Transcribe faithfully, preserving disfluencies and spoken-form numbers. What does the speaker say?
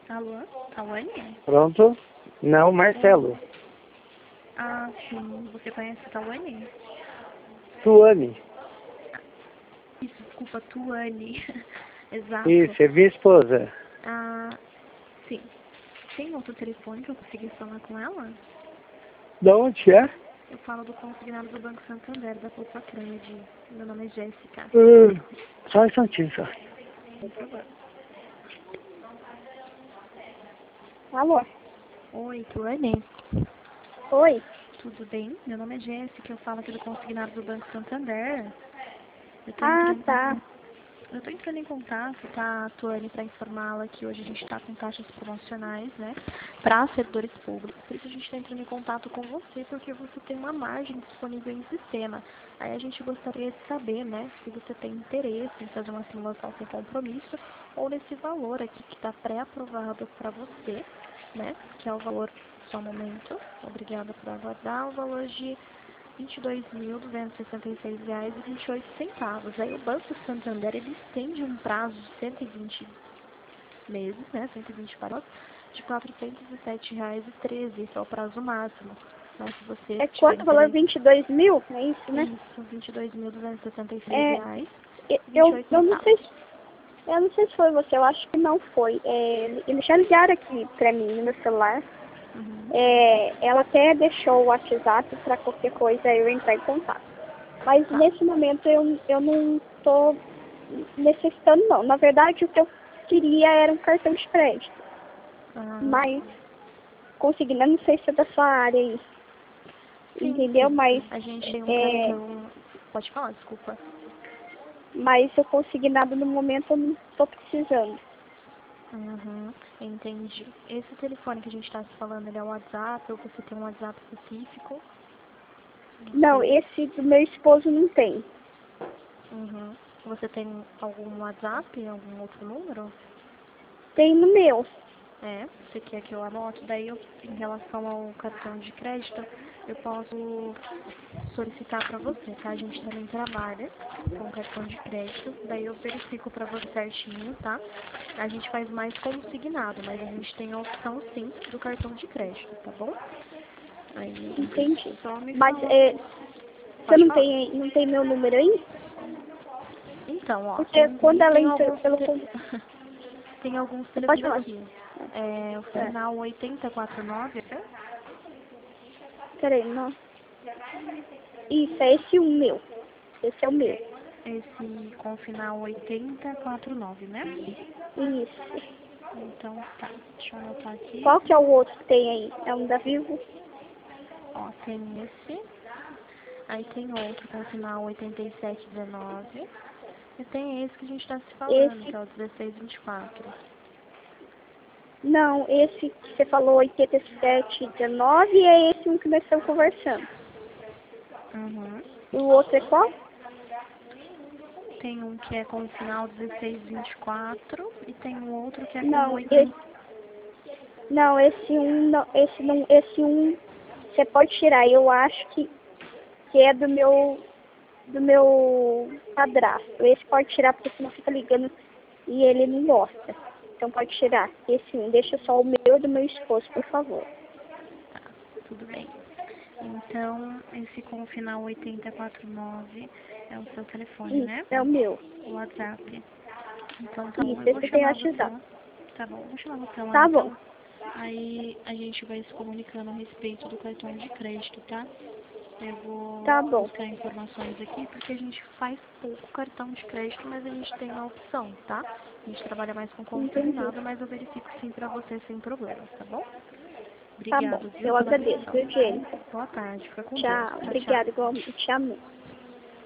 Alô? Tawane? Pronto? Não, Marcelo. Ah, sim. Você conhece a Tawane? Tuane. Isso, desculpa, Tuane. Exato. Isso, é minha esposa. Ah, sim. Tem outro telefone que eu consegui falar com ela? De onde é? Eu falo do consignado do Banco Santander, da Poupa Cred. Meu nome é Jéssica. Hum, só um instantinho, só. Por favor. Alô? Oi, Tuane. Oi? Tudo bem? Meu nome é Jéssica, eu falo aqui do consignado do Banco Santander. Eu tô Ah, entrando, tá. eu tô entrando em contato, tá, Tuane, para informá-la que hoje a gente está com taxas promocionais, né, para servidores públicos. Por isso a gente está entrando em contato com você, porque você tem uma margem disponível em sistema. Aí a gente gostaria de saber, né, se você tem interesse em fazer uma simulação sem compromisso ou nesse valor aqui que está pré-aprovado para você, né, que é o valor, só um momento, obrigada por aguardar, o valor de vinte e dois mil duzentos e sessenta e seis reais e vinte e oito centavos. Aí o Banco Santander, ele estende um prazo de cento e vinte meses, né, cento e vinte parcelas, de quatrocentos e sete reais e treze, esse é o prazo máximo. Mas se você É tiver quanto o valor? interesse, vinte e dois mil? É isso, né? isso, vinte e dois mil duzentos e sessenta e seis É, reais eu, e vinte e eu, oito eu não sei centavos. se, eu não sei se foi você, eu acho que não foi. É, eles já ligaram aqui pra mim no meu celular. Uhum. É, ela até deixou o WhatsApp para qualquer coisa eu entrar em contato. Mas Tá. nesse momento eu, eu não estou necessitando não. Na verdade o que eu queria era um cartão de crédito. Ah, Mas conseguindo, eu não sei se é da sua área aí. sim, Entendeu? sim. Mas, A gente tem um é, cartão... Pode falar, desculpa. mas eu consegui nada no momento, eu não estou precisando. Uhum, entendi. Esse telefone que a gente está se falando, ele é um WhatsApp ou você tem um WhatsApp específico? Não Não, sei. esse do meu esposo não tem. Uhum. Você tem algum WhatsApp, algum outro número? Tem no meu. É, você quer que eu anote? Daí, eu, em relação ao cartão de crédito, eu posso solicitar para você, tá? A gente também trabalha com cartão de crédito, daí eu verifico para você certinho, tá? A gente faz mais consignado, mas a gente tem a opção, sim, do cartão de crédito, tá bom? Aí, Entendi. só me Mas fala. é, você Pode não falar. tem, não tem meu número aí? Então, ó, Porque tem, quando ela tem entrou alguns... pelo... te- con- tem alguns Você pode telefones falar. aqui. É, o É. final oitenta e quatro nove, né? Peraí, não. Isso, é esse um meu. Esse é o meu. Esse com o final oitenta e quatro nove, né? Isso. Então, tá. Deixa eu anotar aqui. Qual que é o outro que tem aí? É um da Vivo? Ó, tem esse. Aí tem outro com o final oitenta e sete dezenove. E tem esse que a gente tá se falando, Esse... que é o dezesseis vinte e quatro. Não, esse que você falou, oitenta e sete dezenove, é esse um que nós estamos conversando. Uhum. E o outro é qual? Tem um que é com o final dezesseis vinte e quatro e tem um outro que é com Não, esse... oitenta. Não, esse um, não, esse não, esse um você pode tirar. Eu acho que, que é do meu, do meu padrasto. Esse pode tirar porque senão fica ligando e ele não gosta. Então pode tirar. Esse um, deixa só o meu e do meu esposo, por favor. Tá, tudo bem. Então, esse com o final oitenta e quatro nove é o seu telefone, Isso, né? é o meu. O WhatsApp. Então tá bom, Isso, eu vou esse tem chamar você WhatsApp. lá. Tá bom, eu vou chamar você lá Tá bom. então. Aí a gente vai se comunicando a respeito do cartão de crédito, tá? Eu vou Tá bom. buscar informações aqui porque a gente faz pouco cartão de crédito, mas a gente tem a opção, tá? A gente trabalha mais com Entendi. consignado, mas eu verifico sim pra você sem problemas, tá bom? Tá bom. Obrigado, viu, Eu pela agradeço, atenção. viu, Jenny? Boa tarde, fica com Deus. Tchau. Tchau, tchau. Obrigada, igualmente. Amém.